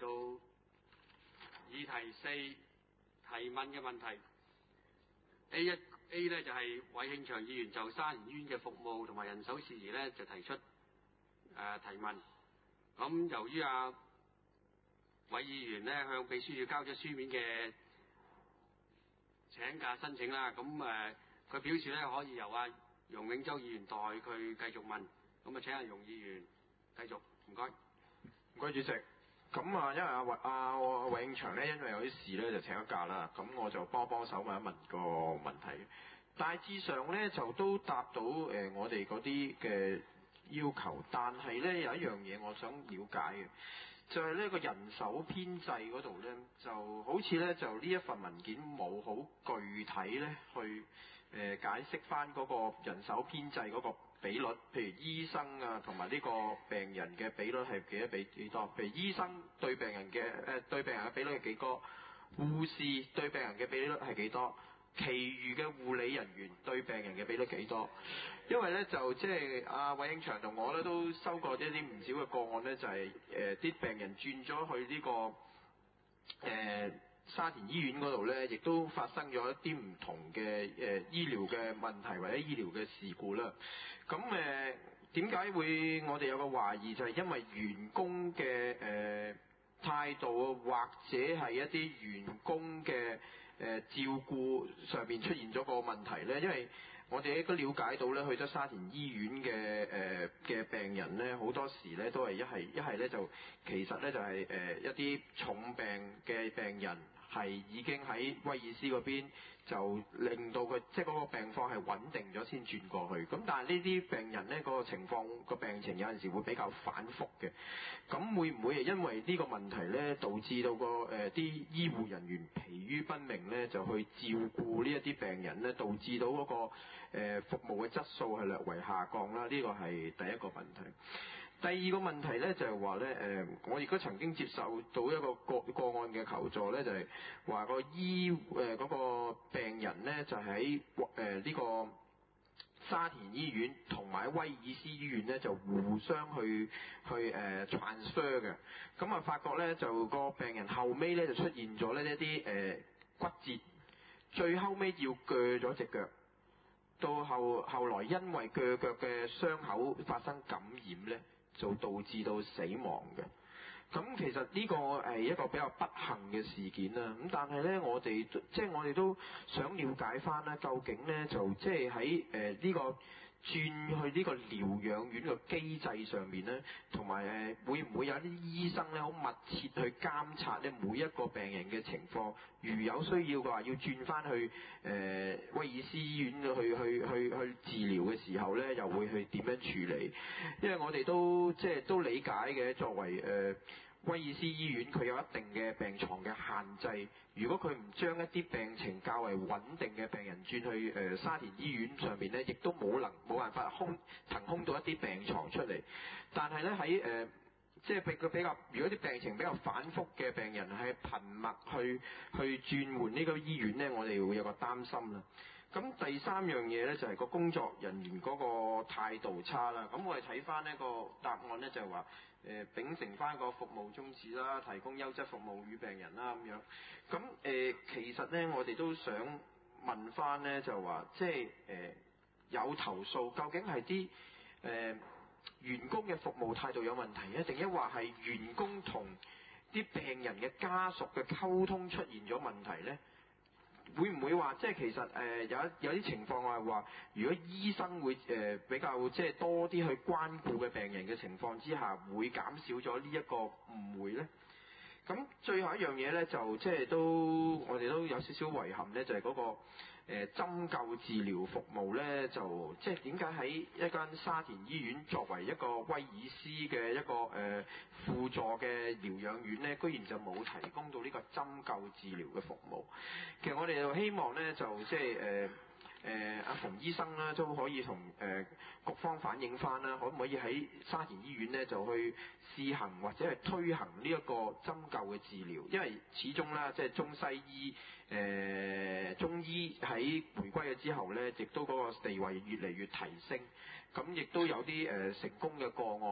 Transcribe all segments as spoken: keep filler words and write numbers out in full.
到議題四提問嘅問題。A 一 A 咧就係韋慶祥議員就沙田醫院嘅服務同埋人手事宜咧就提出誒、呃、提問。咁由於阿、啊、韋議員咧向秘書處交咗書面嘅請假申請啦，咁誒佢表示咧可以由阿、啊、容永洲議員代佢繼續問。咁啊請阿容議員繼續，唔該。 唔該主席。咁啊，因為阿韋阿韋慶祥咧，因為有啲事咧就請咗假啦，咁我就幫幫手問一問個問題。大致上咧就都答到誒、呃、我哋嗰啲嘅要求，但係咧有一樣嘢我想了解嘅，就係呢個人手編制嗰度咧，就好似咧就呢一份文件冇好具體咧去誒、呃、解釋翻嗰個人手編制嗰個比率，譬如醫生啊同埋呢個病人嘅比率係幾多比幾多？譬如醫生對病人嘅誒、呃、對病人嘅比率係幾多？護士對病人嘅比率係幾多？其餘嘅護理人員對病人嘅比率幾多？因為咧就即係阿韋慶祥同我咧都收過一啲唔少嘅個案咧，就係誒啲病人轉咗去呢、這個誒、呃、沙田醫院嗰度咧，亦都發生咗一啲唔同嘅誒、呃、醫療嘅問題或者醫療嘅事故啦。咁誒點解會我哋有個懷疑，就係因為員工嘅誒、呃態度或者係一啲員工嘅誒、呃、照顧上邊出現咗個問題咧，因為我哋都了解到咧，去咗沙田醫院嘅誒嘅病人咧，好多時咧都係一係一係咧就其實咧就係、是、誒、呃、一啲重病嘅病人係已經喺威爾斯嗰邊就令到佢即係嗰個病況係穩定咗先轉過去。咁但係呢啲病人咧、嗰個情況、個病情有陣時會比較反覆嘅。咁會唔會係因為呢個問題咧，導致到個誒啲、呃、醫護人員疲於奔命咧，就去照顧呢一啲病人咧，導致到嗰、嗰個、呃、服務嘅質素係略為下降啦？呢個係第一個問題。第二個問題咧就係話咧誒，我亦都曾經接受到一個個個案嘅求助咧，就係、是、話個醫誒嗰、呃嗰個病人咧就喺誒呢個沙田醫院同埋威爾斯醫院咧就互相去去誒、呃、transfer 嘅，咁啊發覺咧就個病人後尾咧就出現咗呢一啲誒、呃、骨折，最後尾要鋸咗隻腳，到後後來因為鋸腳嘅傷口發生感染咧，就導致到死亡嘅。咁其實呢個係一個比較不幸嘅事件啦。咁但係咧，我哋即係我哋都想了解翻咧，究竟咧就即係喺誒呢個轉去呢個療養院嘅機制上面咧，同埋誒會唔會有啲醫生咧好密切去監察咧每一個病人嘅情況？如有需要嘅話，要轉翻去誒、呃、威爾斯醫院去去去去治療嘅時候咧，又會去點樣處理？因為我哋都即係都理解嘅，作為誒。呃威爾斯醫院佢有一定嘅病床嘅限制，如果佢唔將一啲病情較為穩定嘅病人轉去誒、呃、沙田醫院上邊咧，亦都冇能冇辦法空騰空到一啲病床出嚟。但係咧喺誒即係比較比較，如果啲病情比較反覆嘅病人係頻密去去轉換呢個醫院咧，我哋會有個擔心啦。咁第三樣嘢咧就係、是、個工作人員嗰個態度差啦。咁我哋睇翻呢個答案咧就係話誒秉承翻個服務宗旨啦，提供優質服務與病人啦咁樣。咁誒、呃、其實咧我哋都想問翻咧就話即係誒、呃、有投訴，究竟係啲誒員工嘅服務態度有問題咧，定抑或係員工同啲病人嘅家屬嘅溝通出現咗問題咧？會唔會話即係其實誒、呃、有一有啲情況係話，如果醫生會誒、呃、比較即係多啲去關顧嘅病人嘅情況之下，會減少咗呢一個誤會咧？咁最後一樣嘢咧，就即係都我哋都有少少遺憾咧，就係、是、嗰、那個誒、呃、針灸治療服務咧，就即係點解喺一間沙田醫院作為一個威爾斯嘅一個誒、呃、輔助嘅療養院咧，居然就冇提供到呢個針灸治療嘅服務？其實我哋就希望咧，就即係誒。呃誒阿馮醫生啦，都可以同誒、呃、局方反映翻啦，可唔可以喺沙田醫院咧就去試行或者係推行呢一個針灸嘅治療？因為始終啦，即係中西醫誒、呃、中醫喺回歸咗之後咧，亦都嗰個地位越嚟越提升，咁亦都有啲誒、呃、成功嘅個案。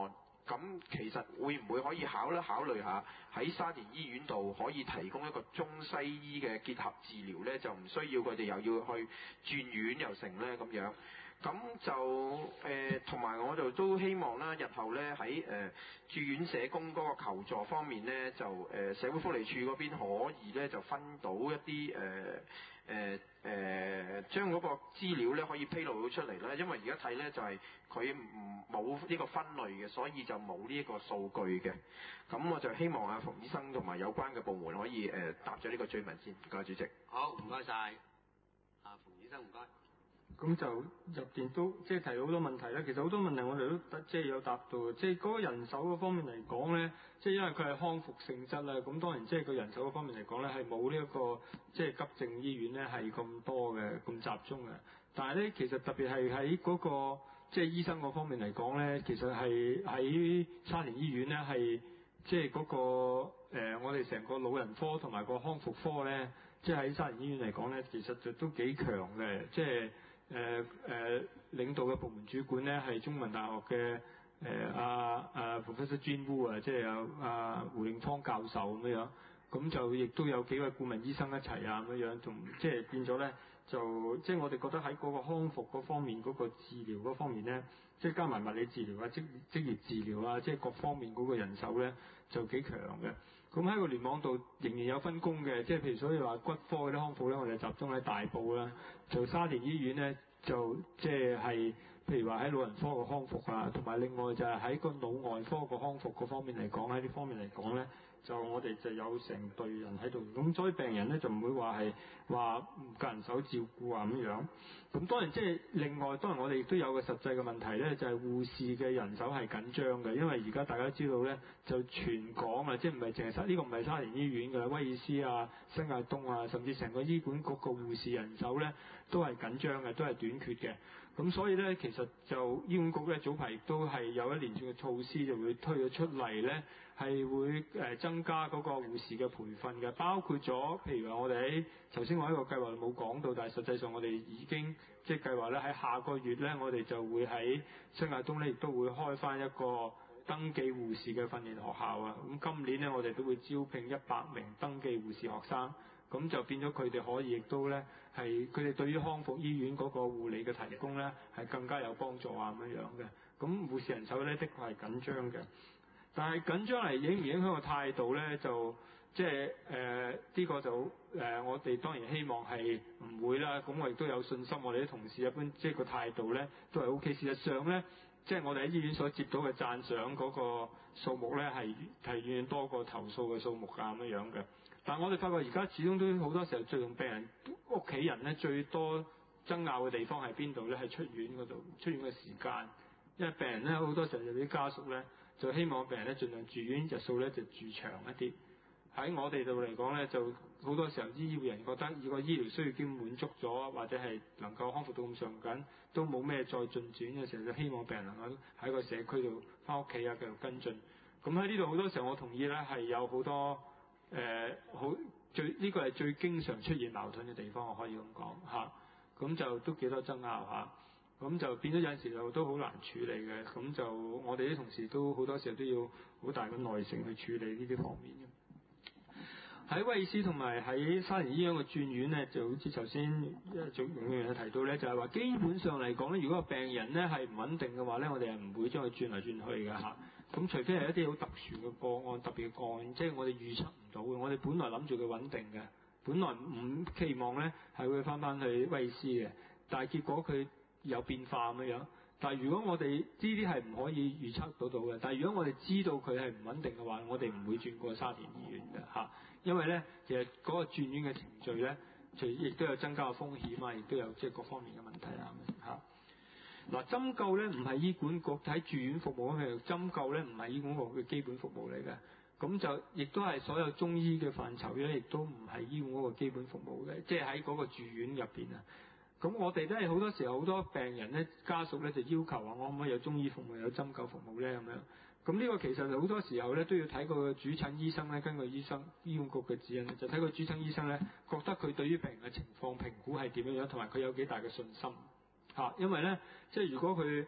咁其實會唔會可以考慮考慮下喺沙田醫院度可以提供一個中西醫嘅結合治療呢？就唔需要佢哋又要去轉院又成呢咁樣。咁就誒，同、呃、埋我就都希望啦，日後咧喺誒住院社工嗰個求助方面咧，就誒、呃、社會福利署嗰邊可以咧就分到一啲誒誒誒，將嗰個資料咧可以披露到出嚟啦。因為而家睇咧就係佢唔冇呢個分類嘅，所以就冇呢一個數據嘅。咁我就希望阿馮醫生同埋有關嘅部門可以誒、呃、答咗呢個追問先。唔該，主席。 好，唔該晒。阿馮醫生，唔該。 咁就入邊都即係提到好多問題啦。其實好多問題我哋都即係有答到，即係嗰個人手嗰方面嚟講咧，即係因為佢係康復性質啦。咁當然即係個人手嗰方面嚟講咧，係冇呢一個即係急症醫院咧係咁多嘅咁集中嘅。但係咧，其實特別係喺嗰個即係醫生嗰方面嚟講咧，其實係喺沙田醫院咧係即係嗰個誒我哋成個老人科同埋個康復科咧，即係喺沙田醫院嚟講咧，其實就都幾強嘅，即係。誒誒、呃呃、領導嘅部門主管咧係中文大學嘅誒阿阿 Professor Jean Wu 啊，即係有阿胡永芳教授咁樣，咁就亦都有幾位顧問醫生一齊啊咁樣，同即係變咗咧就即係我哋覺得喺嗰個康復嗰方面嗰、嗰個治療嗰方面咧，即係加埋物理治療啊、職職業治療啊，即係各方面嗰個人手咧就幾強嘅。咁喺個聯網度仍然有分工嘅，即係譬如所以話骨科嗰啲康復咧，我哋集中喺大埔啦。就沙田醫院咧，就即係係譬如話喺老人科個康復啊，同埋另外就係喺個腦外科個康復嗰方面嚟講，喺呢方面嚟講咧，就我哋就有成隊人喺度。咁所以病人咧就唔會話係話唔夠人手照顧啊咁樣。咁當然即係另外，當然我哋亦都有個實際嘅問題咧，就係護士嘅人手係緊張嘅，因為而家大家知道咧，就全港啊，即係唔係淨係沙呢個唔係沙田醫院嘅，威爾斯啊、新界東啊，甚至成個醫管局個護士人手咧都係緊張嘅，都係短缺嘅。咁所以咧，其實就醫管局咧早排亦都係有一連串嘅措施，就會推咗出嚟咧，係會誒增加嗰個護士嘅培訓嘅，包括咗譬如話我哋喺頭先我喺個計劃冇講到，但係實際上我哋已經即係計劃咧喺下個月咧，我哋就會喺新界東咧亦都會開翻一個登記護士嘅訓練學校啊。咁今年咧我哋都會招聘一百名登記護士學生。咁就變咗佢哋可以亦都咧係佢哋對於康復醫院嗰個護理嘅提供咧係更加有幫助啊咁樣樣嘅。咁護士人手咧的確係緊張嘅，但係緊張嚟影唔影響個態度咧就即係誒呢個就誒、呃、我哋當然希望係唔會啦。咁我亦都有信心，我哋啲同事一般即係個態度咧都係 O K。事實上咧，即係我哋喺醫院所接到嘅讚賞嗰個數目咧係係遠遠多過投訴嘅數目啊咁樣樣嘅。但係我哋發覺而家始終都好多時候，最同病人屋企人咧最多爭拗嘅地方係邊度咧？係出院嗰度，出院嘅時間。因為病人咧好多時候有啲家屬咧就希望病人咧盡量住院日數咧就住長一啲。喺我哋度嚟講咧，就好多時候醫護人覺得如果醫療需要已經滿足咗，或者係能夠康復到咁上緊，都冇咩再進展嘅時候，就希望病人能夠喺個社區度翻屋企啊繼續跟進。咁喺呢度好多時候我同意咧係有好多。誒、呃、好最呢、這個係最經常出現矛盾嘅地方，我可以咁講嚇。咁、啊、就都幾多爭拗嚇，咁、啊、就變咗有陣時就都好難處理嘅。咁就我哋啲同事都好多時候都要好大嘅耐性去處理呢啲方面嘅。喺威爾斯同埋喺沙田醫院嘅轉院咧，就好似頭先誒總容議員提到咧，就係、是、話基本上嚟講咧，如果個病人咧係唔穩定嘅話咧，我哋係唔會將佢轉嚟轉去嘅嚇。咁、啊、除非係一啲好特殊嘅個案、特別嘅個案，即係我哋預測唔到嘅。我哋本來諗住佢穩定嘅，本來唔期望咧係會翻翻去威爾斯嘅，但係結果佢有變化咁樣。但係如果我哋呢啲係唔可以預測到到嘅，但係如果我哋知道佢係唔穩定嘅話，我哋唔會轉過沙田醫院嘅嚇。因為咧，其實嗰個轉院嘅程序咧，就亦都有增加嘅風險啊，亦都有即係各方面嘅問題啊嚇。嗱，針灸咧唔係醫管局喺住院服務，譬如針灸咧唔係醫管局嘅基本服務嚟嘅，咁就亦都係所有中醫嘅範疇咧，亦都唔係醫管局嘅基本服務嘅，即係喺嗰個住院入邊啊。咁我哋都係好多時候好多病人咧家屬咧就要求話，我可唔可以有中醫服務有針灸服務咧咁樣？咁呢個其實好多時候咧都要睇個主診醫生咧，根據醫生醫管局嘅指引，就睇個主診醫生咧覺得佢對於病人嘅情況評估係點樣樣，同埋佢有幾大嘅信心嚇。因為咧即係如果佢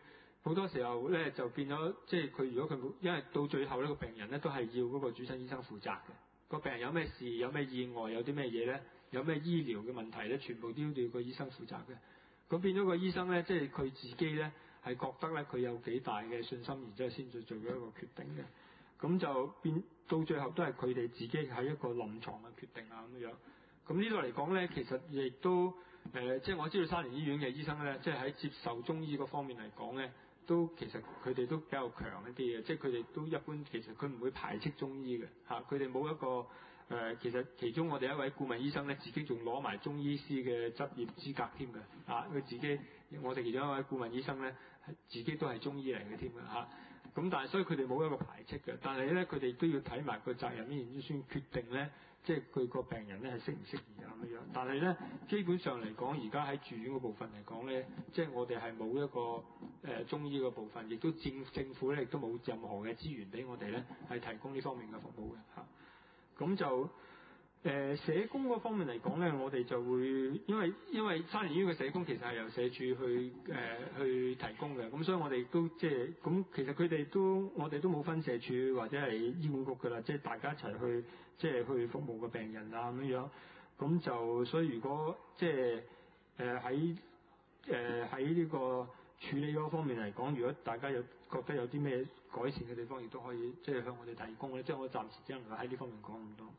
好多時候咧就變咗，即係佢如果佢冇，因為到最後呢個病人咧都係要嗰個主診醫生負責嘅。個病人有咩事，有咩意外，有啲咩嘢咧，有咩醫療嘅問題咧，全部都要個醫生負責嘅。咁變咗個醫生咧，即係佢自己咧係覺得咧佢有幾大嘅信心，然之後先至做咗一個決定嘅。咁就變到最後都係佢哋自己喺一個臨床嘅決定啊咁樣。咁呢度嚟講咧，其實亦都誒、呃，即係我知道沙田醫院嘅醫生咧，即係喺接受中醫嗰方面嚟講咧，都其實佢哋都比較強一啲嘅，即係佢哋都一般其實佢唔會排斥中醫嘅嚇，佢哋冇一個誒、呃，其實其中我哋一位顧問醫生咧，自己仲攞埋中醫師嘅執業資格添嘅嚇，佢自己我哋其中一位顧問醫生咧，自己都係中醫嚟嘅添嘅嚇。咁但係所以佢哋冇一個排斥嘅，但係咧佢哋都要睇埋個責任，然之後先決定咧，即係佢個病人咧係適唔適宜啊咁樣。但係咧基本上嚟講，而家喺住院嗰部分嚟講咧，即係我哋係冇一個誒、呃、中醫嘅部分，亦都政政府咧亦都冇任何嘅資源俾我哋咧係提供呢方面嘅服務嘅嚇。咁就。誒、呃、社工嗰方面嚟講咧，我哋就會因為因為沙田醫院嘅社工其實係由社署去誒、呃、去提供嘅，咁所以我哋都即係咁，其實佢哋都我哋都冇分社署或者係醫管局㗎啦，即係大家一齊去即係去服務個病人啊咁樣，咁就所以如果即係誒喺誒喺呢個處理嗰方面嚟講，如果大家有覺得有啲咩改善嘅地方，亦都可以即係向我哋提供咧，即係我暫時只能夠喺呢方面講咁多。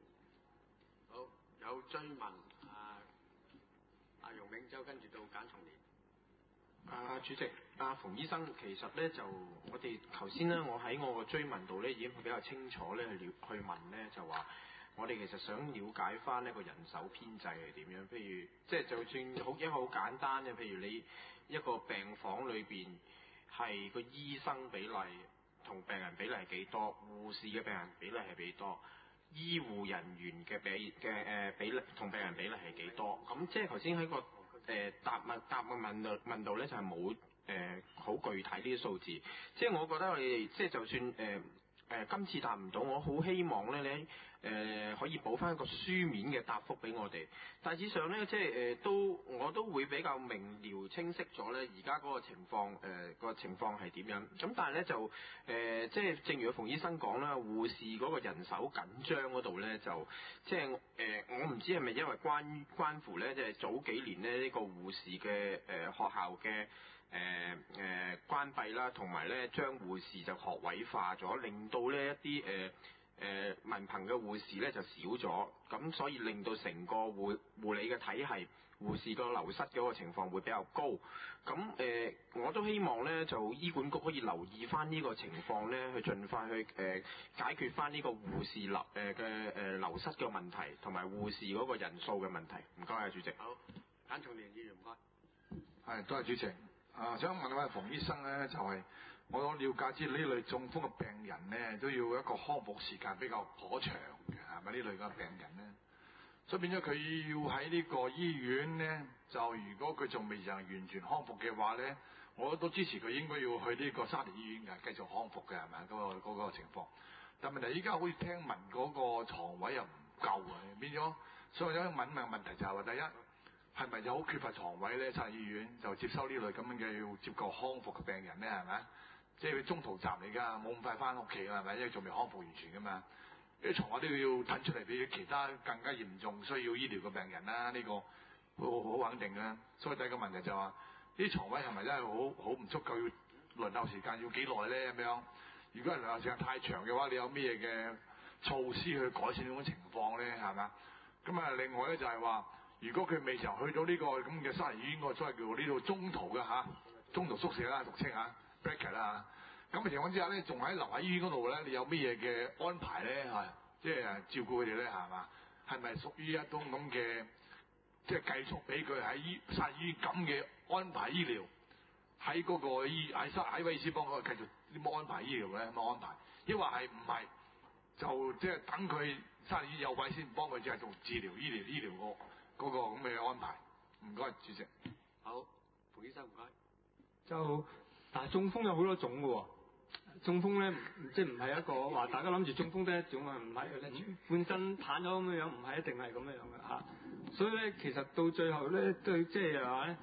有追問啊，阿容永洲跟住到簡松年。 啊，主席，阿馮醫生，其實咧就我哋頭先咧，我喺我個追問度咧已經比較清楚咧去了去問咧，就話我哋其實想了解翻呢個人手編制係點樣，譬如即係就算好一個好簡單嘅，譬如你一個病房裏邊係個醫生比例同病人比例係幾多，護士嘅病人比例係幾多？醫護人員嘅比嘅誒比例同病人比例係幾多？咁即係頭先喺個誒、呃、答問答問問到問到咧，就係冇誒好具體呢啲數字。即係我覺得我哋即係就算誒誒、呃呃、今次答唔到，我好希望咧你誒、呃、可以補翻一個書面嘅答覆俾我哋。大致上咧，即係誒、呃、都我都會比較明瞭清晰咗咧，而家嗰個情況誒、呃、個情況係點樣。咁但係咧就誒、呃、即係正如馮醫生講啦，護士嗰個人手緊張嗰度咧就即係誒、呃、我唔知係咪因為關關乎咧，即係早幾年咧呢、這個護士嘅誒、呃、學校嘅誒誒關閉啦，同埋咧將護士就學位化咗，令到呢一啲誒。呃誒、呃、文憑嘅護士咧就少咗，咁所以令到成個護護理嘅體系護士個流失嗰個情況會比較高。咁誒、呃，我都希望咧就醫管局可以留意翻呢個情況咧，去盡快去誒、呃、解決翻呢個護士流誒嘅誒流失嘅問題，同埋護士嗰個人數嘅問題。唔該啊，主席。 好，簡松年議員唔該。 係，多謝主席。啊，想問下馮醫生咧，就係、是、我了解知呢類中風嘅病人咧，都要一個康復時間比較頗長嘅，係咪呢類嘅病人咧？所以變咗佢要喺呢個醫院咧，就如果佢仲未曾完全康復嘅話咧，我都支持佢應該要去呢個沙田醫院嘅繼續康復嘅，係咪嗰個嗰、嗰個情況？但問題依家好似聽聞嗰個牀位又唔夠啊，變咗，所以我想問問問題就係話，第一。係咪就好缺乏床位咧？沙田醫院就接收呢類咁樣嘅要接受康復嘅病人咧，係咪？即係佢中途站嚟㗎，冇咁快翻屋企㗎，係咪？因為仲未康復完全㗎嘛。啲床位都要騰出嚟俾其他更加嚴重需要醫療嘅病人啦。呢、這個好好肯定啦。所以第一個問題就話、是，啲床位係咪真係好好唔足夠？要輪候時間要幾耐咧？咁樣，如果係輪候時間太長嘅話，你有咩嘅措施去改善呢種情況咧？係嘛？咁啊，另外咧就係話。如果佢未曾去到呢個咁嘅沙田醫院嗰個所謂叫呢度中途嘅嚇，中途宿舍啦，俗稱嚇 bracket 啦嚇，咁嘅情況之下咧，仲喺留喺醫院嗰度咧，你有咩嘢嘅安排咧？係即係照顧佢哋咧，係嘛？係咪屬於一種咁嘅即係繼續俾佢喺醫沙田醫院咁嘅安排醫療，喺嗰個醫喺沙喺威爾斯邦嗰度繼續點樣安排醫療咧？點樣安排？抑或係唔係就即係等佢沙田醫院有位先幫佢即係做治療醫療醫療個？嗰個咁嘅安排，唔該，主席。 好，馮醫生唔該。 就但係中風有好多種嘅喎，中風咧即係唔係一個話大家諗住中風得一種啊，唔係半身癱咗咁樣，唔係一定係咁樣樣嘅嚇。所以咧，其實到最後咧，對即係話咧，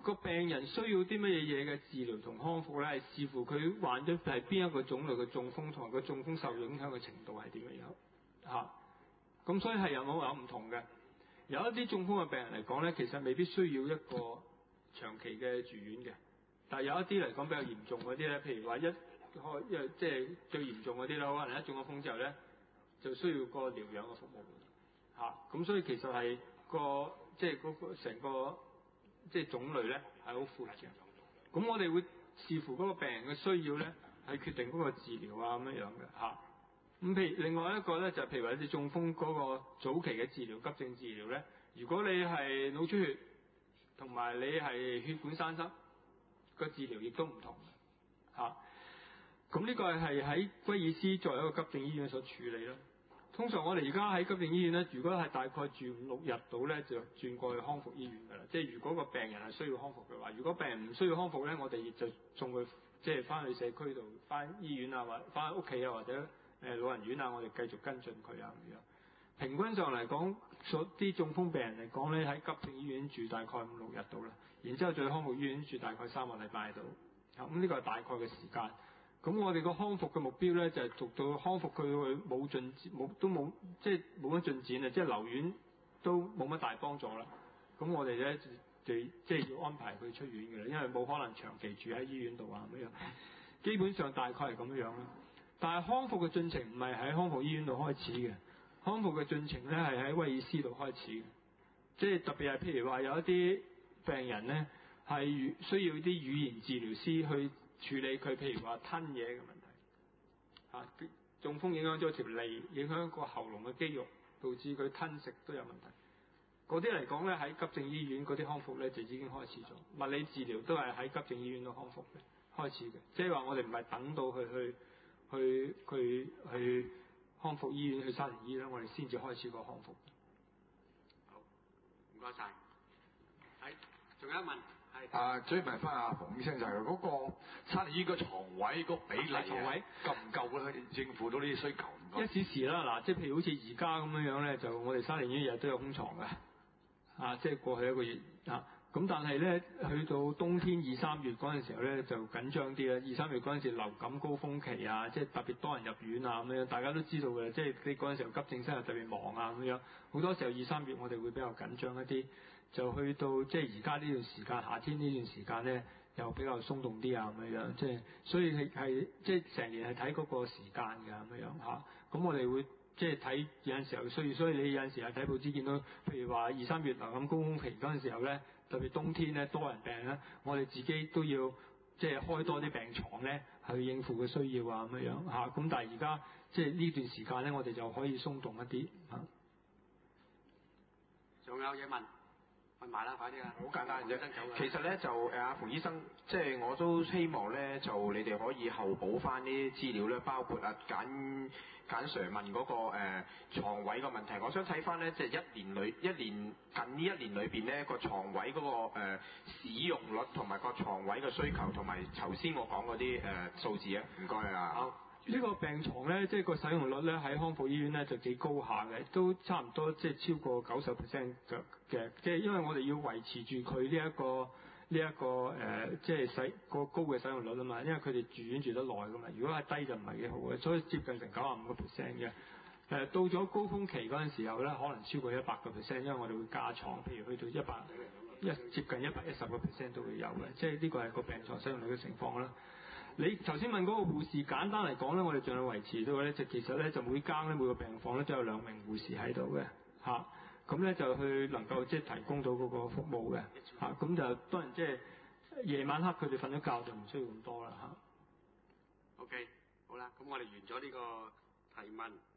個病人需要啲乜嘢嘢嘅治療同康復咧，係視乎佢患咗係邊一個種類嘅中風，同埋個中風受影響嘅程度係點樣樣嚇。咁、啊、所以係有冇有唔同嘅？有一啲中風嘅病人嚟講咧，其實未必需要一個長期嘅住院嘅。但係有一啲嚟講比較嚴重嗰啲咧，譬如話一開一即係最嚴重嗰啲啦，可能一中咗風之後咧，就需要個療養嘅服務嚇。咁、啊、所以其實係個即係嗰個成個即係種類咧係好闊嘅。咁我哋會視乎嗰個病人嘅需要咧，係決定嗰個治療啊咁樣樣嘅嚇。咁譬如另外一個咧就係、譬如話你中風嗰個早期嘅治療、急症治療咧，如果你係腦出血同埋你係血管栓塞，個治療亦都唔同嚇。咁、啊、呢個係喺威爾斯作為一個急症醫院所處理啦。通常我哋而家喺急症醫院咧，如果係大概住五六日到咧，就轉過去康復醫院㗎啦。即係如果個病人係需要康復嘅話，如果病人唔需要康復咧，我哋亦就送佢即係翻去社區度、翻醫院啊，或翻屋企啊，或者誒老人院啊，我哋繼續跟進佢啊咁樣。平均上嚟講，所啲中風病人嚟講咧，喺急症醫院住大概五六日到啦，然之後再康復醫院住大概三個禮拜到。咁、這、呢個係大概嘅時間。咁我哋個康復嘅目標咧，就係、是、做到康復佢去冇進冇都冇即係冇乜進展啊，即係留院都冇乜大幫助啦。咁我哋咧就即係要安排佢出院嘅啦，因為冇可能長期住喺醫院度啊咁樣。基本上大概係咁樣樣啦。但係康復嘅進程唔係喺康復醫院度開始嘅，康復嘅進程咧係喺威爾斯度開始嘅。即係特別係譬如話有一啲病人咧係需要啲語言治療師去處理佢，譬如話吞嘢嘅問題，嚇、啊、中風影響咗條脷，影響個喉嚨嘅肌肉，導致佢吞食都有問題。嗰啲嚟講咧喺急症醫院嗰啲康復咧就已經開始咗，物理治療都係喺急症醫院度康復嘅開始嘅，即係話我哋唔係等到佢去去去去康復醫院去沙田醫啦，我哋先至開始個康復。 好，唔該晒。係，仲有一問。 啊，追問翻阿馮醫生就係嗰個沙田醫院個床位個比例床位夠唔夠咧？應付到呢啲需求？ 一時時啦，嗱，即係譬如好似而家咁樣樣咧，就我哋沙田醫院日日都有空床嘅，啊，即係過去一個月啊。咁但係咧，去到冬天二三月嗰陣時候咧，就緊張啲啦。二三月嗰陣時流感高峰期啊，即係特別多人入院啊咁樣，大家都知道嘅。即係你嗰陣時候急症室又特別忙啊咁樣，好多時候二三月我哋會比較緊張一啲。就去到即係而家呢段時間，夏天呢段時間咧，又比較鬆動啲啊咁樣，即係所以係係即係成年係睇嗰個時間㗎咁樣嚇。咁我哋會即係睇有陣時候需要，所以你有陣時係睇報紙見到，譬如話二三月流感高峰期嗰陣時候咧，特別冬天咧多人病咧，我哋自己都要即係開多啲病床咧，去應付嘅需要啊咁樣嚇。咁但係而家即係呢段時間咧，我哋就可以鬆動一啲嚇。 仲有嘢問？問埋啦，快啲啊！ 好簡單嘅啫。其實咧就誒阿馮醫生，即係我都希望咧就你哋可以後補翻啲資料咧，包括啊簡簡 Sir 問嗰、那個誒、呃、牀位個問題。我想睇翻咧，即係一年裏一年近呢一年裏邊咧個床位嗰、那個、呃、使用率同埋個床位嘅需求，同埋頭先我講嗰啲誒數字啊，唔該啊。 好。呢個病床咧，即係個使用率咧喺康復醫院咧就幾高下嘅，都差唔多即係超過九十 percent 嘅嘅，即係因為我哋要維持住佢呢一個呢一個誒，即係使個高嘅使用率啊嘛，因為佢哋住院住得耐噶嘛，如果係低就唔係幾好嘅，所以接近成九十五個 percent 嘅。誒到咗高峰期嗰陣時候咧，可能超過一百個 percent，因為我哋會加床，譬如去到一百一接近一百一十個 percent 都會有嘅，即係呢個係個病床使用率嘅情況啦。你頭先問嗰個護士，簡單嚟講咧，我哋盡量維持到咧，就其實咧就每間咧每個病房咧都有兩名護士喺度嘅，嚇，咁咧就去能夠即係提供到嗰個服務嘅，嚇、啊，咁就當然即係夜晚黑佢哋瞓咗覺就唔需要咁多啦，嚇、啊。 OK，好啦，咁我哋完咗呢個提問。